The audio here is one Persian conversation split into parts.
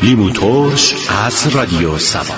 لیمو ترش از رادیو سبا.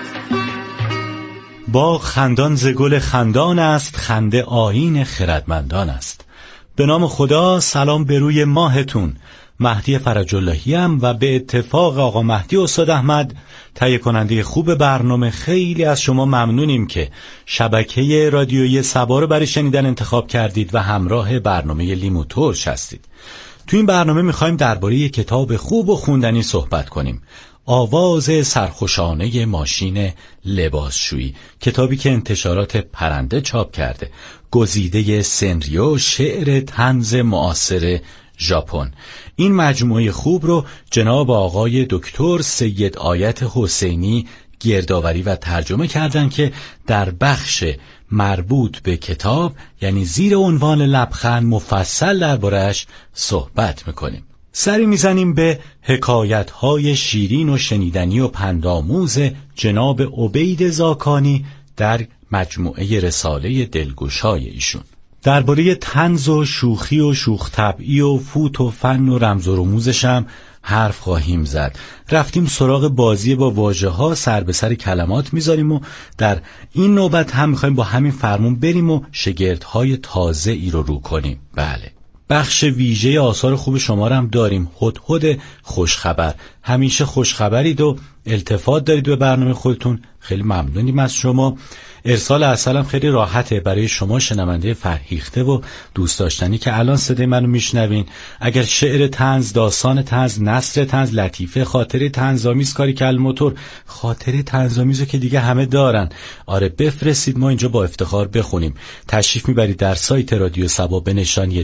باغ خندان ز گل خندان است، خنده آیین خردمندان است. به نام خدا. سلام به روی ماهتون. مهدی فرج‌اللهی ام و به اتفاق آقا مهدی استاد احمد تهیه کننده خوب برنامه، خیلی از شما ممنونیم که شبکه رادیویی سبا رو برای شنیدن انتخاب کردید و همراه برنامه لیمو ترش هستید. تو این برنامه میخوایم درباره یک کتاب خوب و خوندنی صحبت کنیم. آواز سرخوشانه ماشین لباسشویی، کتابی که انتشارات پرنده چاپ کرده، گزیده سنریو، شعر طنز معاصر ژاپن. این مجموعه خوب رو جناب آقای دکتر سید آیت حسینی گردآوری و ترجمه کردن که در بخش مربوط به کتاب، یعنی زیر عنوان لبخند، مفصل درباره‌اش صحبت میکنیم. سری میزنیم به حکایت‌های شیرین و شنیدنی و پندآموز جناب عبید زاکانی در مجموعه رساله دلگشای ایشون. درباره طنز و شوخی و شوخ طبعی و فوت و فن و رمز و رموزش هم حرف خواهیم زد. رفتیم سراغ بازی با واژه‌ها، سر به سر کلمات میذاریم و در این نوبت هم میخوایم با همین فرمون بریم و شگردهای تازه ای رو کنیم. بله، بخش ویژه آثار خوب شما رو هم داریم. هدهد خوشخبر. همیشه خوشخبرید و التفات دارید به برنامه خودتون، خیلی ممنونیم از شما. ارسال اصلا خیلی راحته برای شما شنونده فرهیخته و دوست داشتنی که الان صدای منو میشنوین. اگر شعر طنز، داستان طنز، نثر طنز، لطیفه، خاطره طنزآمیز، کاری که الموتور، خاطره طنزآمیزو که دیگه همه دارن، آره بفرستید، ما اینجا با افتخار بخونیم. تشریف میبرید در سایت رادیو سبا به نشانی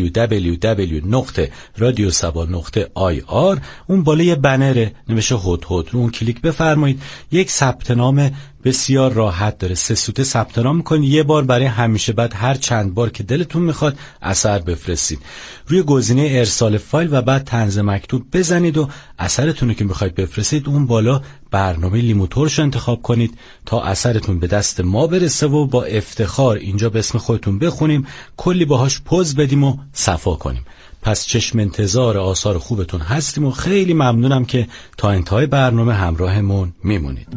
www.radiosaba.ir. اون بالای بنره نوشته هدهد، رو اون کلیک بفرمایید. یک ثبت نام بسیار راحت داره، 3 سوته ثبت نام میکنید، یه بار برای همیشه، بعد هر چند بار که دلتون میخواد اثر بفرستید. روی گزینه ارسال فایل و بعد طنز مکتوب بزنید و اثرتون رو که میخواید بفرستید اون بالا برنامه لیمو ترش انتخاب کنید تا اثرتون به دست ما برسه و با افتخار اینجا به اسم خودتون بخونیم، کلی باهاش پوز بدیم و صفا کنیم. پس چشم انتظار آثار خوبتون هستیم و خیلی ممنونم که تا انتهای برنامه همراهمون میمونید.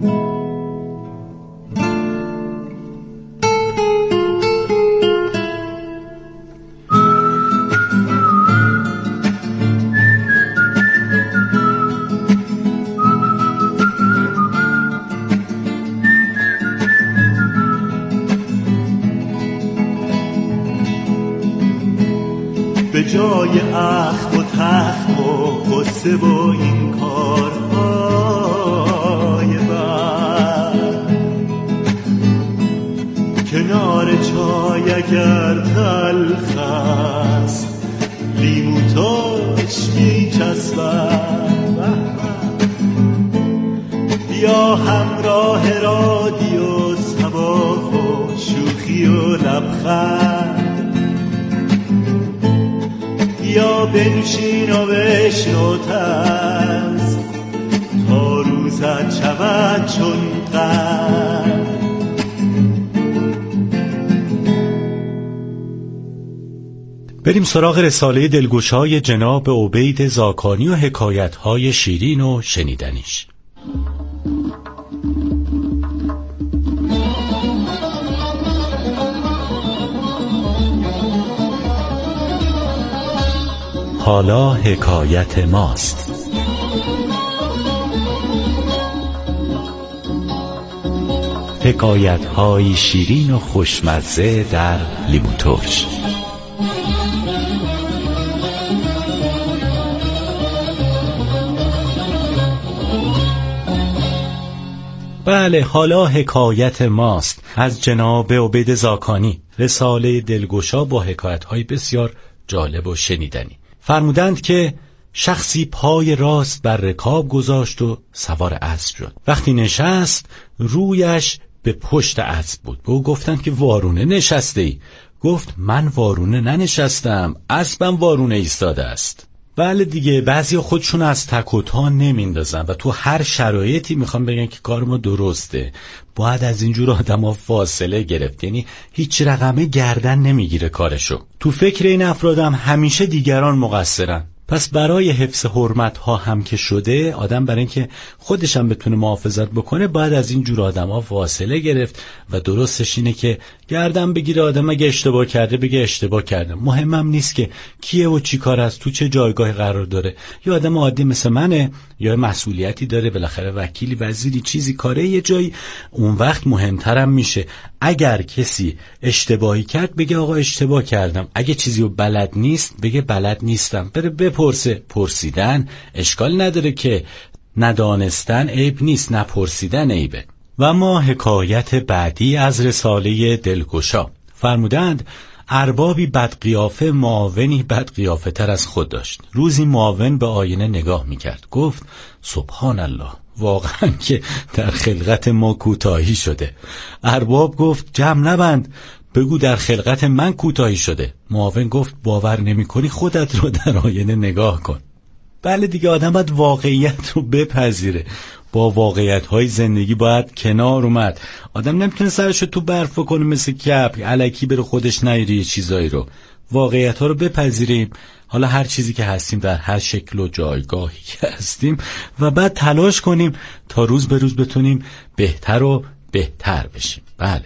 به جای اخم و تخم و قصه و این کارهای بد، کنار چای اگر تلخ است لیمو ترش میچسبد. بیا همراه رادیو سبا و شوخی و لبخند، یا بنشین و بشنو طنز تا روزت شود چون قند. بریم سراغ رساله دلگشای جناب عبید زاکانی و حکایت‌های شیرین و شنیدنیش. حالا حکایت ماست. حکایت‌های شیرین و خوشمزه در لیمو ترش. بله، حالا حکایت ماست از جناب عبید زاکانی، رساله دلگشا با حکایت‌های بسیار جالب و شنیدنی. فرمودند که شخصی پای راست بر رکاب گذاشت و سوار اسب شد. وقتی نشست رویش به پشت اسب بود. به او گفتند که وارونه نشسته ای؟ گفت من وارونه ننشستم، اسبم وارونه ایستاده است. بله دیگه، بعضیا خودشون از تک و تا نمیندازن و تو هر شرایطی میخوان بگن که کار ما درسته. باید از اینجور آدما فاصله گرفت، یعنی هیچ رقمه گردن نمیگیره کارشو. تو فکر این افرادم همیشه دیگران مقصرن. پس برای حفظ حرمت ها هم که شده، آدم برای اینکه خودش هم بتونه محافظت بکنه باید از این جور آدم ها فاصله گرفت و درستش اینه که گردن بگیره آدم اگه اشتباه کرده بگه اشتباه کرده. مهمم نیست که کیه و چی کار است، تو چه جایگاهی قرار داره. یه آدم عادی مثل منه یا مسئولیتی داره، بالاخره وکیلی، وزیری، چیزی کاره یه جایی، اون وقت مهمترم میشه اگر کسی اشتباهی کرد بگه آقا اشتباه کردم، اگه چیزی رو بلد نیست بگه بلد نیستم، بره بپرسه. پرسیدن اشکال نداره که، ندانستن عیب نیست، نپرسیدن عیبه. و ما حکایت بعدی از رساله دلگشا. فرمودند اربابی بدقیافه معاونی بدقیافه تر از خود داشت. روزی معاون به آینه نگاه میکرد، گفت سبحان الله، واقعا که در خلقت ما کوتاهی شده. ارباب گفت جمع نبند، بگو در خلقت من کوتاهی شده. معاون گفت باور نمی کنی خودت رو در آینه نگاه کن. بله دیگه، آدم باید واقعیت رو بپذیره، با واقعیت‌های زندگی باید کنار اومد. آدم نمیتونه سرشو تو برف بکنه مثل کپ، الکی بره خودش نیاره یه چیزایی رو. واقعیت‌ها رو بپذیریم، حالا هر چیزی که هستیم در هر شکل و جایگاهی که هستیم، و بعد تلاش کنیم تا روز به روز بتونیم بهتر و بهتر بشیم. بله.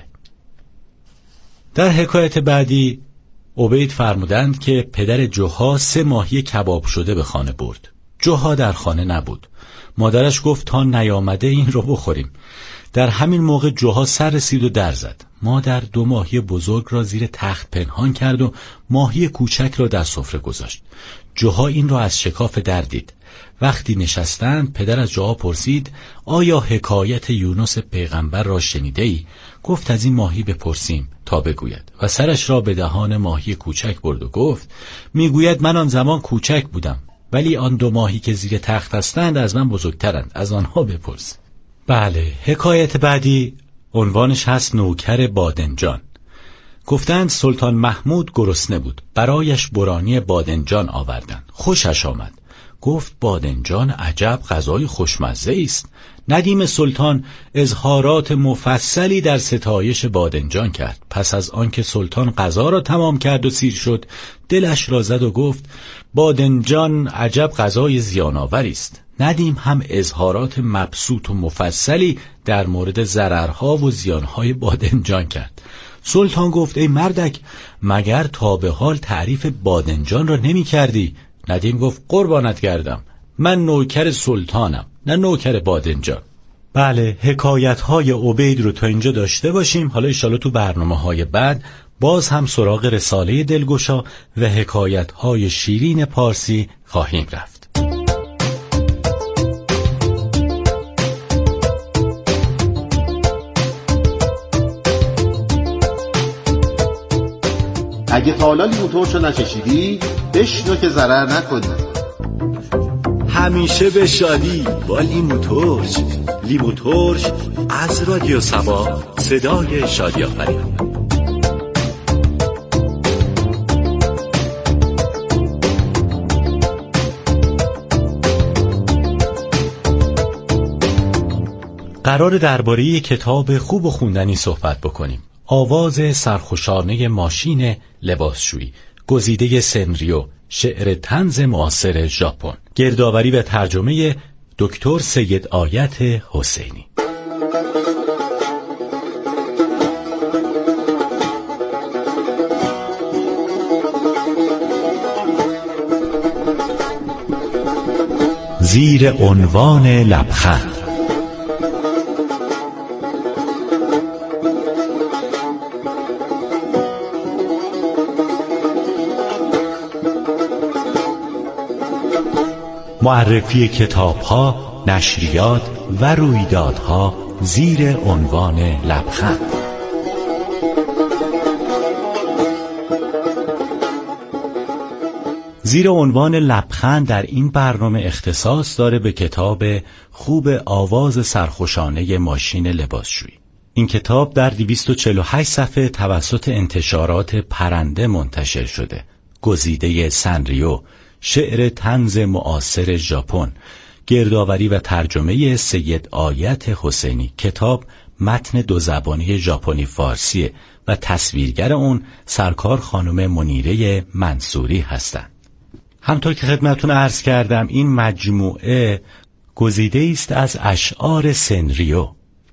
در حکایت بعدی عبید فرمودند که پدر جوها 3 ماهی کباب شده به خانه برد. جوها در خانه نبود. مادرش گفت تا نیامده این رو بخوریم. در همین موقع جوها سر رسید و در زد. مادر 2 ماهی بزرگ را زیر تخت پنهان کرد و ماهی کوچک را در سفره گذاشت. جوها این را از شکاف در دید. وقتی نشستند پدر از جوها پرسید آیا حکایت یونس پیغمبر را شنیده ای؟ گفت از این ماهی بپرسیم تا بگوید، و سرش را به دهان ماهی کوچک برد و گفت میگوید من آن زمان کوچک بودم، ولی آن 2 ماهی که زیر تخت هستند از من بزرگترند، از آنها بپرس. بله، حکایت بعدی عنوانش هست نوکر بادنجان. گفتند سلطان محمود گرسنه بود، برایش برانی بادنجان آوردند. خوشش آمد. گفت بادنجان عجب غذای خوشمزه است. ندیم سلطان اظهارات مفصلی در ستایش بادنجان کرد. پس از آنکه سلطان غذا را تمام کرد و سیر شد، دلش را زد و گفت بادنجان عجب غذای زیان‌آوری است. ندیم هم اظهارات مبسوط و مفصلی در مورد ضررها و زیانهای بادنجان کرد. سلطان گفت ای مردک، مگر تا به حال تعریف بادنجان را نمی کردی؟ ندیم گفت قربانت گردم، من نوکر سلطانم نه نوکر بادنجان. بله، حکایت‌های عبید رو تا اینجا داشته باشیم. حالا انشالله تو برنامه‌های بعد باز هم سراغ رساله دلگشا و حکایت‌های شیرین پارسی خواهیم رفت. اگه تا حالا لیمو ترشو نچشیدی بشنو که ضرر نکنی. همیشه به شادی با لیمو ترش. لیمو ترش از رادیو سبا، صدای شادی آفرین. قرار درباره کتاب خوب و خوندنی صحبت بکنیم. آواز سرخوشانه ماشین لباسشویی، گزیده سنریو، شعر طنز معاصر ژاپن. گردآوری و ترجمه دکتر سید آیت حسینی. زیر عنوان لبخند. معرفی کتاب‌ها، نشریات و رویدادها زیر عنوان لبخند. زیر عنوان لبخند در این برنامه اختصاص داره به کتاب خوب آواز سرخوشانه ماشین لباسشویی. این کتاب در 248 صفحه توسط انتشارات پرنده منتشر شده. گزیده سنریو، شعر طنز معاصر ژاپن، گردآوری و ترجمه سید آیت حسینی. کتاب متن 2 زبانی ژاپنی فارسی و تصویرگر اون سرکار خانم منیره منصوری هستند. همطور که خدمتتون عرض کردم این مجموعه گزیده است از اشعار سنریو.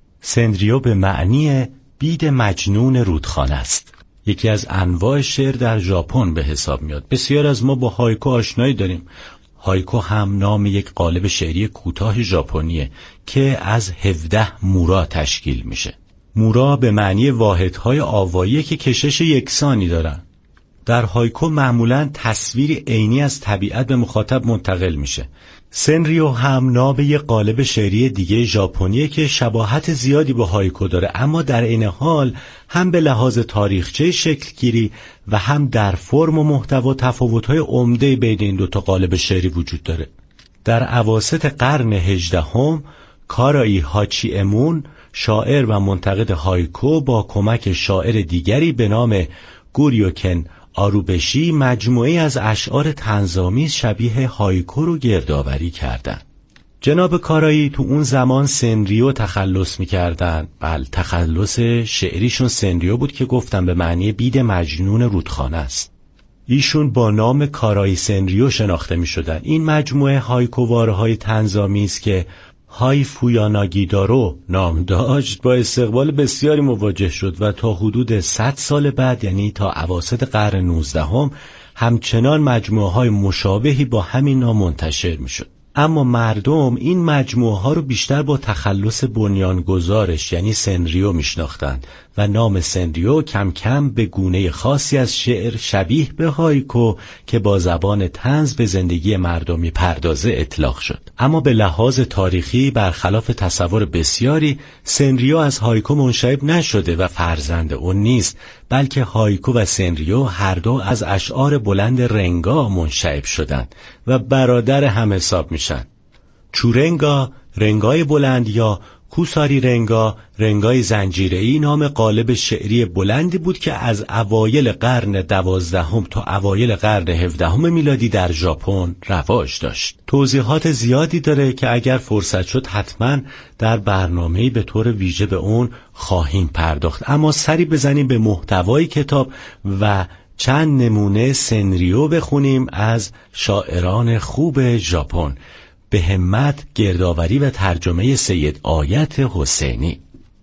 سنریو به معنی بید مجنون رودخانه است. یکی از انواع شعر در ژاپن به حساب میاد. بسیار از ما با هایکو آشنایی داریم. هایکو هم نام یک قالب شعری کوتاه ژاپنیه که از 17 مورا تشکیل میشه. مورا به معنی واحدهای آوایی که کشش یکسانی دارن. در هایکو معمولاً تصویری عینی از طبیعت به مخاطب منتقل میشه. سنریو هم نام یک قالب شعری دیگه ژاپنیه که شباهت زیادی با هایکو داره، اما در این حال هم به لحاظ تاریخچه شکلگیری و هم در فرم و محتوا تفاوت‌های عمده بین این دو تا قالب شعری وجود داره. در اواسط قرن 18 کارایی هاچی امون، شاعر و منتقد هایکو، با کمک شاعر دیگری به نام گوریوکن آروبشی مجموعه از اشعار طنزآمیز شبیه هایکو رو گردآوری کردن. جناب کارایی تو اون زمان سنریو تخلص می‌کردن. بله، تخلص شعریشون سنریو بود که گفتم به معنی بید مجنون رودخانه است. ایشون با نام کارایی سنریو شناخته می‌شدن. این مجموعه هایکووارهای طنزآمیز که های فویاناگیدارو نام داشت با استقبال بسیاری مواجه شد و تا حدود 100 سال بعد، یعنی تا اواسط قرن 19 همچنان مجموعه های مشابهی با همین نام منتشر می شد. اما مردم این مجموعه ها رو بیشتر با تخلص بنیانگذارش یعنی سنریو میشناختند و نام سنریو کم کم به گونه خاصی از شعر شبیه به هایکو که با زبان طنز به زندگی مردم میپردازه اطلاق شد. اما به لحاظ تاریخی برخلاف تصور بسیاری سنریو از هایکو منشعب نشده و فرزند اون نیست، بلکه هایکو و سنریو هر دو از اشعار بلند رنگا منشعب شدند و برادر هم حساب میشن. چورنگا، رنگای بلند، یا کوساری رنگا، رنگای زنجیره‌ای، نام قالب شعری بلندی بود که از اوایل قرن 12 تا اوایل قرن 17 میلادی در ژاپن رواج داشت. توضیحات زیادی داره که اگر فرصت شد حتما در برنامه‌ای به طور ویژه به اون خواهیم پرداخت، اما سری بزنیم به محتوای کتاب و چند نمونه سنریو بخونیم از شاعران خوب ژاپن. به همت گردآوری و ترجمه سید آیت حسینی.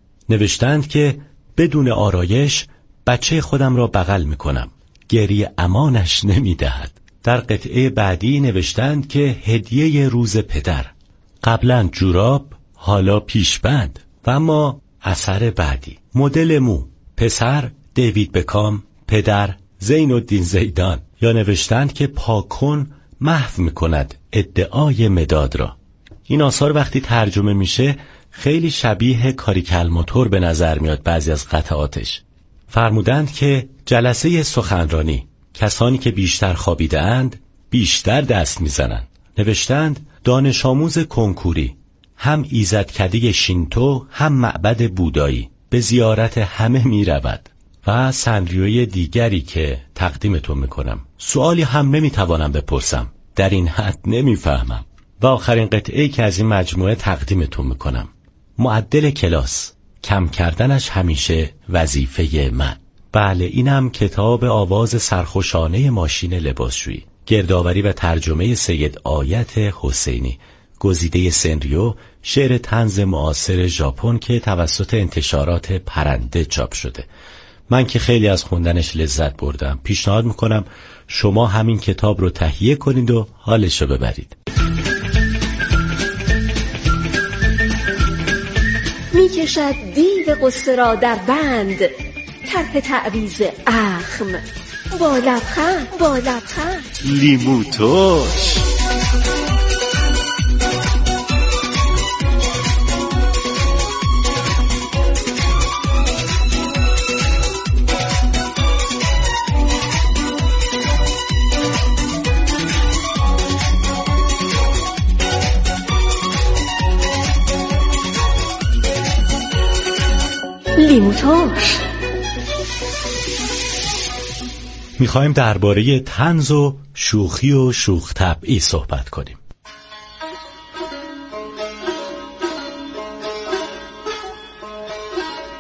نوشتند که بدون آرایش بچه خودم را بغل میکنم، گریه امانش نمیدهد. در قطعه بعدی نوشتند که هدیه روز پدر، قبلا جوراب حالا پیشبند. و اما اثر بعدی، مدل مو، پسر دیوید بکام، پدر زین الدین زیدان. یا نوشتند که پاکن محو میکند ادعای مداد را. این آثار وقتی ترجمه میشه خیلی شبیه کاریکل موتور به نظر میاد بعضی از قطعاتش. فرمودند که جلسه سخنرانی، کسانی که بیشتر خوابیده اند بیشتر دست میزنند. نوشتند دانش آموز کنکوری، هم ایزدکده شینتو هم معبد بودایی، به زیارت همه میرود. و سنریوی دیگری که تقدیمتون میکنم، سوالی هم نمیتوانم بپرسم، در این حد نمیفهمم. و آخرین قطعه‌ای که از این مجموعه تقدیمتون میکنم، معدل کلاس، کم کردنش همیشه وظیفه من. بله، اینم کتاب آواز سرخوشانه ماشین لباسشویی، گردآوری و ترجمه سید آیت حسینی، گزیده سنریو، شعر طنز معاصر ژاپن که توسط انتشارات پرنده چاپ شده. من که خیلی از خوندنش لذت بردم. پیشنهاد میکنم شما همین کتاب رو تهیه کنید و حالش رو ببرید. میکشد دیو قصه را در بند، طرح تعویض اخم، با لبخند لیمو ترش. لیمو ترش. میخوایم درباره طنز و شوخی و شوخ طبعی صحبت کنیم.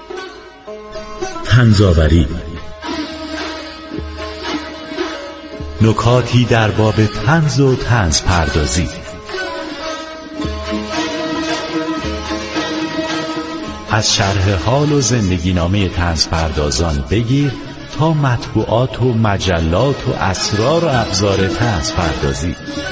طنزآوری، نکاتی در باب طنز و طنز پردازی. از شرح حال و زندگی نامه طنز پردازان بگیر تا مطبوعات و مجلات و اسرار و ابزار طنز پردازی.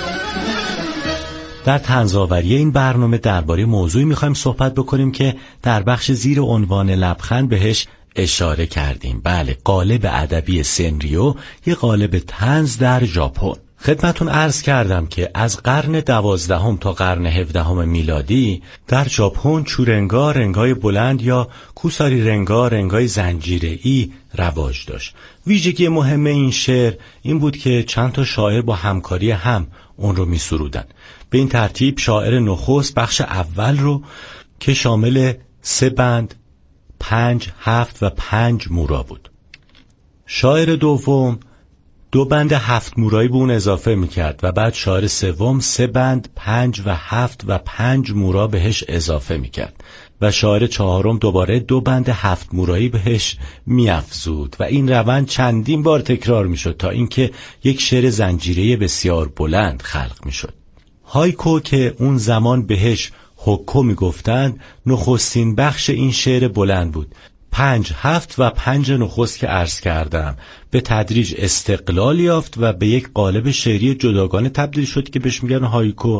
در طنزآوری این برنامه درباره موضوعی میخوایم صحبت بکنیم که در بخش زیر عنوان لبخند بهش اشاره کردیم. بله، قالب ادبی سنریو، یه قالب طنز در ژاپن. خدمتون عرض کردم که از قرن 12 تا قرن 17 میلادی در ژاپن چورنگا، رنگای بلند یا کوساری رنگا، رنگای زنجیره‌ای رواج داشت. ویژگی مهم این شعر این بود که چند تا شاعر با همکاری هم اون رو می سرودن. به این ترتیب شاعر نخست بخش اول رو که شامل 3 بند 5، 7 و 5 مورا بود. شاعر دوم 2 بند 7 مورایی به اون اضافه میکرد و بعد شاعر سوم 3 بند 5 و 7 و 5 مورا بهش اضافه میکرد و شاعر چهارم دوباره 2 بند 7 مورایی بهش میافزود و این روند چندین بار تکرار میشد تا اینکه یک شعر زنجیره بسیار بلند خلق میشد. هایکو که اون زمان بهش هوکو میگفتند نخستین بخش این شعر بلند بود. 5، 7 و 5 نخست که عرض کردم به تدریج استقلال یافت و به یک قالب شعری جداگانه تبدیل شد که بهش میگن هایکو.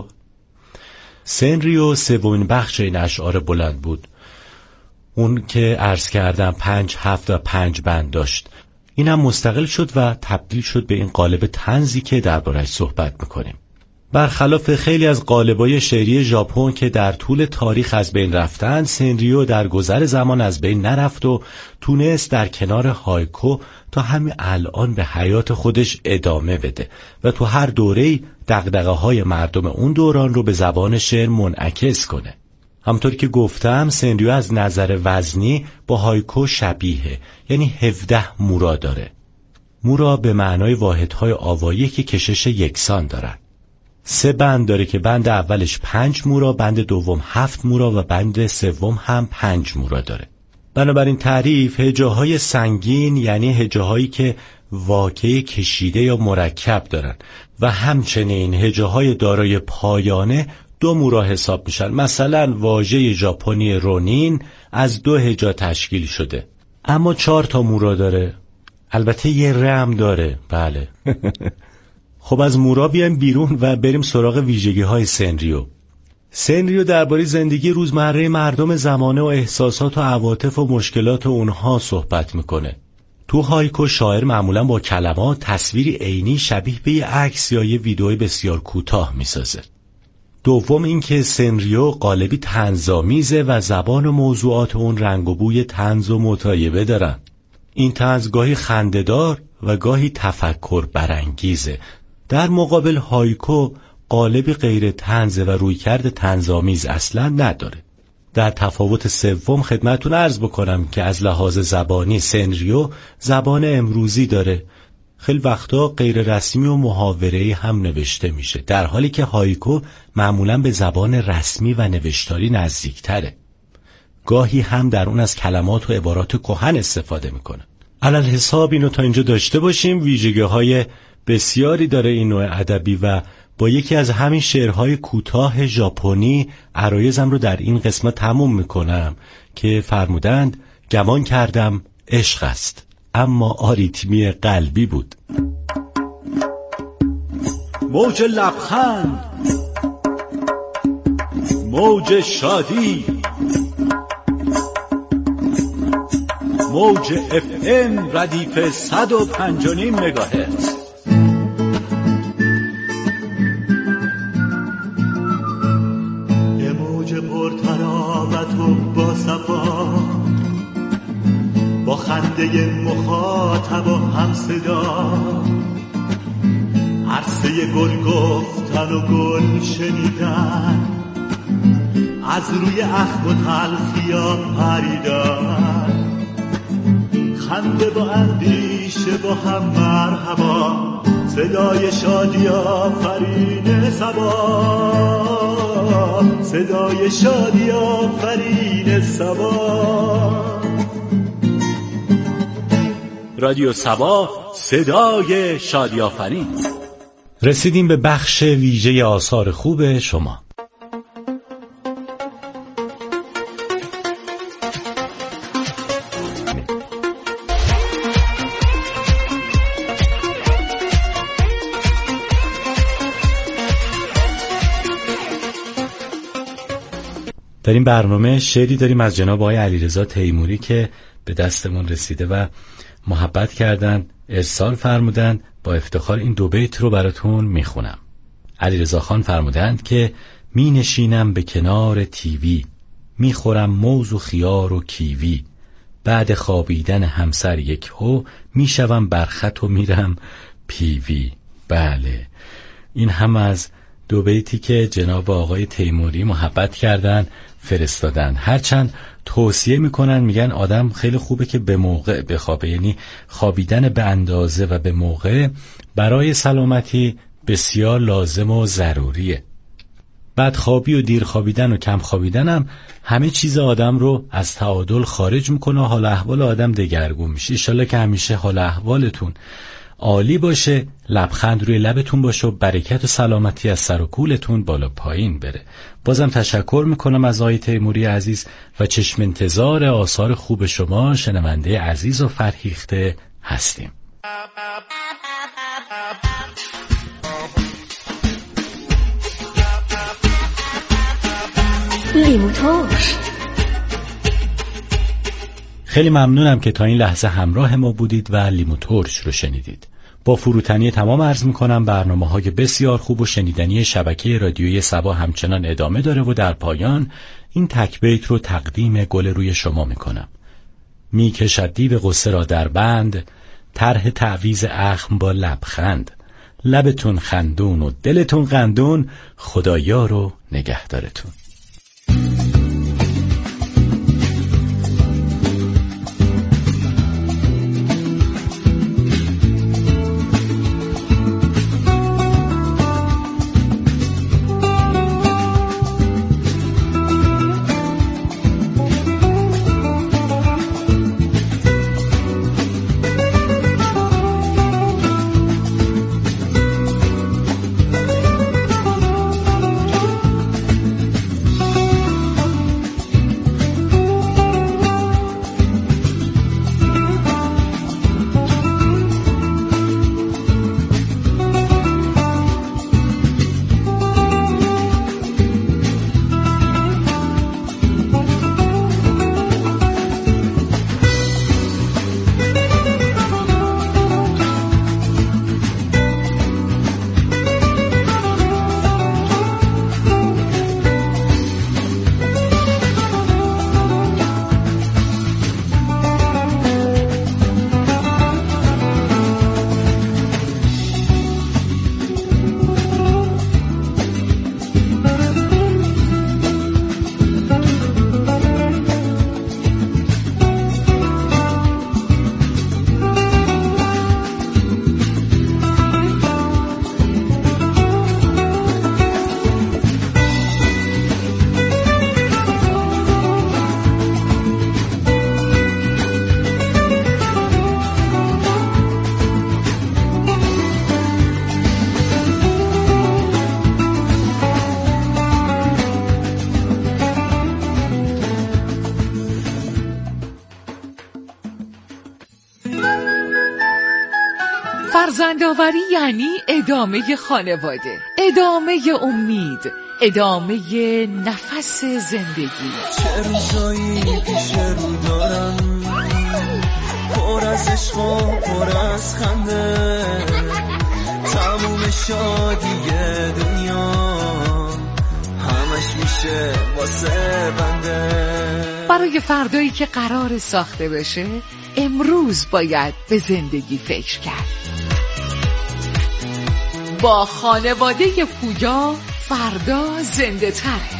سنریو سومین بخش این اشعار بلند بود. اون که عرض کردم 5، 7 و 5 بند داشت. این هم مستقل شد و تبدیل شد به این قالب طنزی که درباره‌اش صحبت میکنیم. برخلاف خیلی از قالب‌های شعری ژاپن که در طول تاریخ از بین رفتن، سنریو در گذر زمان از بین نرفت و تونست در کنار هایکو تا همین الان به حیات خودش ادامه بده و تو هر دوره‌ای دغدغه‌های مردم اون دوران رو به زبان شعر منعکس کنه. همونطور که گفتم سنریو از نظر وزنی با هایکو شبیه، یعنی 17 مورا داره. مورا به معنای واحدهای آوایی که کشش یکسان دارن. 3 بند داره که بند اولش 5 مورا، بند دوم 7 مورا و بند سوم هم 5 مورا داره. بنابراین تعریف هجاهای سنگین یعنی هجاهایی که واکه کشیده یا مرکب دارن و همچنین هجاهای دارای پایانه 2 مورا حساب میشن. مثلا واژه ژاپنی رونین از 2 هجا تشکیل شده اما 4 تا مورا داره. البته یه رم داره. بله. خب از مورا بیایم بیرون و بریم سراغ ویژگی‌های سنریو. سنریو درباره زندگی روزمره مردم زمانه و احساسات و عواطف و مشکلات اونها صحبت میکنه. تو هایکو شاعر معمولا با کلمات تصویری عینی شبیه به یه عکس یا یه ویدئوی بسیار کوتاه میسازه. دوم اینکه سنریو قالبی طنزآمیزه و زبان و موضوعات اون رنگ و بوی طنز و مطایبه دارن. این طنز گاهی خنده‌دار و گاهی تفکر برانگیزه. در مقابل هایکو قالبی غیر طنز و رویکرد طنزآمیز اصلا نداره. در تفاوت سوم خدمتتون عرض بکنم که از لحاظ زبانی سنریو زبان امروزی داره. خیلی وقتا غیر رسمی و محاوره‌ای هم نوشته میشه، در حالی که هایکو معمولا به زبان رسمی و نوشتاری نزدیکتره. گاهی هم در اون از کلمات و عبارات کهن استفاده میکنه. علل حساب اینو تا اینجا داشته باشیم. ویژگی‌های بسیاری داره این نوع ادبی و با یکی از همین شعرهای کوتاه ژاپنی عرایزم رو در این قسمت تموم میکنم که فرمودند گمان کردم عشق است اما آریتمی قلبی بود. موج لبخند، موج شادی، موج FM ردیف 105.5 مگاهرتز. یه موج پرطراوت و با صفا، با خنده مخاطب و هم صدا، عرصه گل گفتن و گل شنیدن، از روی اخم و تلخیا پریدن، خنده با اندیشه با هم مرحبا، صدای شادی آفرین صبا، صدای شادی آفرین صبا. رادیو سبا، صدای شادی‌آفرین. رسیدیم به بخش ویژه آثار خوب شما. در این برنامه شعری داریم از جناب آقای علیرضا تیموری که به دستمون رسیده و محبت کردن، ارسال فرمودند. با افتخار این دو بیت رو براتون میخونم. علیرضا خان فرمودند که می نشینم به کنار تیوی، میخورم موز و خیار و کیوی، بعد خوابیدن همسر یک هو میشوم برخط و میرم پیوی. بله، این هم از دو بیتی که جناب آقای تیموری محبت کردن فرستادن. هرچند توصیه میکنن، میگن آدم خیلی خوبه که به موقع بخوابه، یعنی خوابیدن به اندازه و به موقع برای سلامتی بسیار لازم و ضروریه. بدخوابی و دیر خوابیدن و کم خوابیدن هم همه چیز آدم رو از تعادل خارج میکنه و حال احوال آدم دگرگون میشه. انشالله که همیشه حال احوالتون عالی باشه، لبخند روی لبتون باشه و برکت و سلامتی از سر و کولتون بالا پایین بره. بازم تشکر میکنم از آقای تیموری عزیز و چشم انتظار آثار خوب شما شنونده عزیز و فرهیخته هستیم. لیمو ترش. خیلی ممنونم که تا این لحظه همراه ما بودید و لیمو ترش رو شنیدید. با فروتنی تمام عرض میکنم برنامه‌های بسیار خوب و شنیدنی شبکه رادیوی سبا همچنان ادامه داره و در پایان این تک بیت رو تقدیم گل روی شما میکنم. میکشد دیو غصه را در بند، طرح تعویض اخم با لبخند، لبتون خندون و دلتون قندون، خدایا رو نگهدارتون. فرزندآوری یعنی ادامه خانواده، ادامه امید، ادامه نفس زندگی. چه روزایی پیش رو دارم، پر از عشق و پر از خنده، تموم شادی دنیا همش میشه واسه بنده. برای فردایی که قرار ساخته بشه امروز باید به زندگی فکر کرد. با خانواده پویا فردا زنده تره.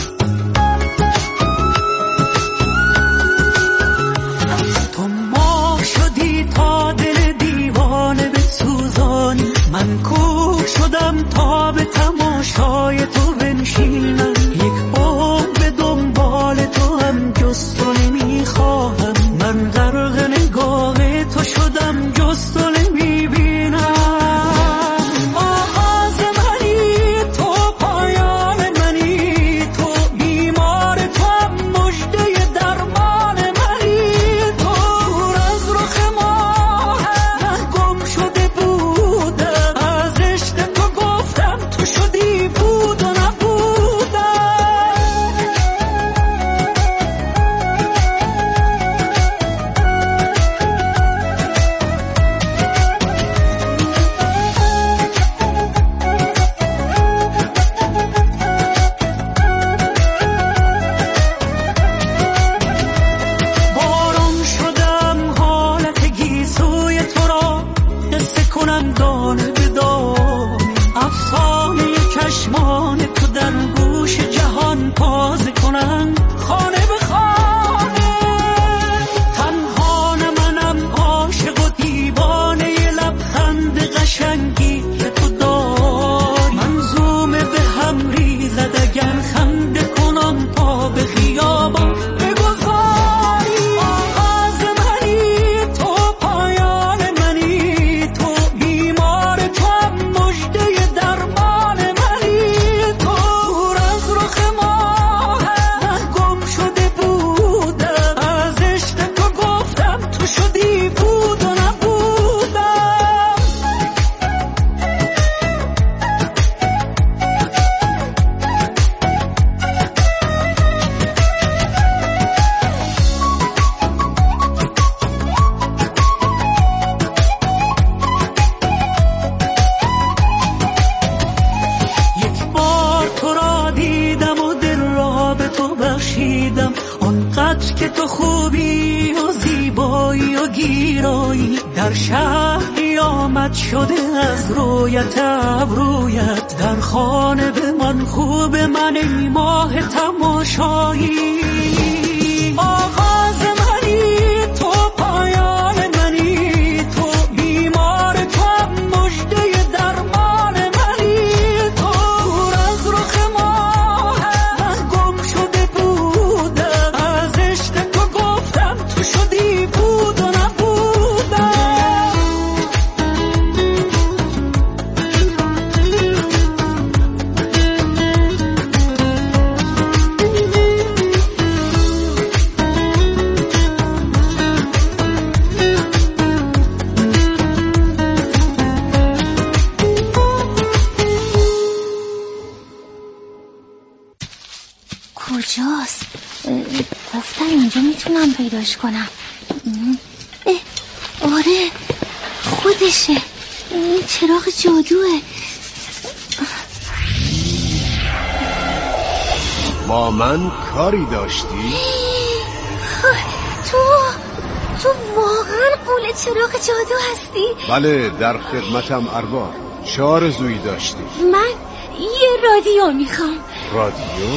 تو ما من جز تو نمیبینم. آغاز منی تو، پایان منی تو، بیمار تو هم مژده درمان منی تو. دور از رخ ماه من گم شده بودم، از عشق تو گفتم تو شدی بود و نبودم. باران شدم حالت گیسوی تو را قصه کنم دانه به دانه، افسانه چشمان تو در گوش جهان تازه کنم خانه به خانه. تنها نه منم عاشق و دیوانه لبخند قشنگی که تو داری، منظومه به هم ریزد اگر خنده کنم تا به خیابان بگذاری. آغاز منی تو، پایان منی تو، بیمار تو هم مژده درمان منی تو. دور از رخ ماه من گم شده بودم، از عشق تو گفتم تو شدی بود و نبودم. یک بار تو را دیدم و دل را به تو بخشیدم، آنقدر که تو خوبی و زیبایی و گیرایی، در شهر قیامت شده از رویت ابرویت، در خانه به من خوب من ای ماه تماشایی. آغاز منی تو، پایان منی تو، بیمار تو هم مژده درمان منی تو. دور از رخ ماه من گم شده بودم، از عشق تو گفتم تو شدی بود و نبودم. کجاست؟ گفتن اینجا میتونم پیداش کنم. آره خودشه، این چراغ جادوه. با من کاری داشتی؟ تو واقعا قول چراغ جادو هستی؟ بله در خدمتم ارباب. چه آرزویی داشتی؟ من یه رادیو میخوام. رادیو؟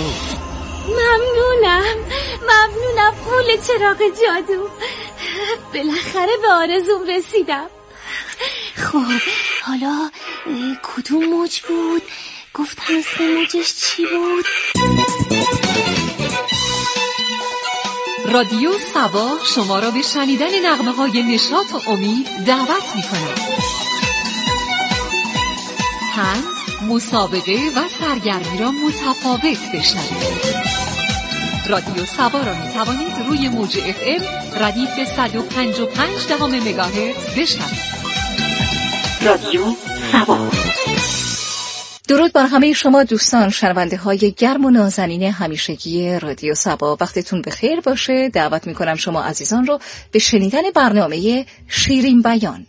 ممنونم قول چراغ جادو، بالاخره به آرزوم رسیدم. خب حالا کدوم موج بود؟ گفتم اسم موجش چی بود؟ رادیو سبا شما را به شنیدن نغمه‌های نشاط و امید دعوت می‌کند. طنز، مسابقه و سرگرمی را متفاوت بشنوید. رادیو سبا را می‌توانید روی موج FM ردیف 105.5 مگاهرتز بشنوید. رادیو سبا. درود بر همه شما دوستان شنونده های گرم و نازنین همیشگی رادیو سبا. وقتتون بخیر باشه. دعوت میکنم شما عزیزان رو به شنیدن برنامه شیرین بیان.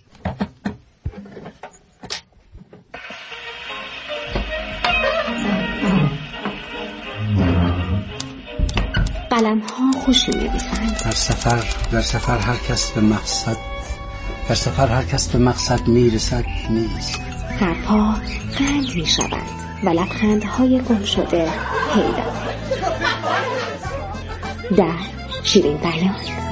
قلم ها خوش می‌نویسند. در سفر هر کس به مقصد میرسد نیست. حرفها قند می‌شوند و لبخندهای گم شده پیدا. در شیرین بیان.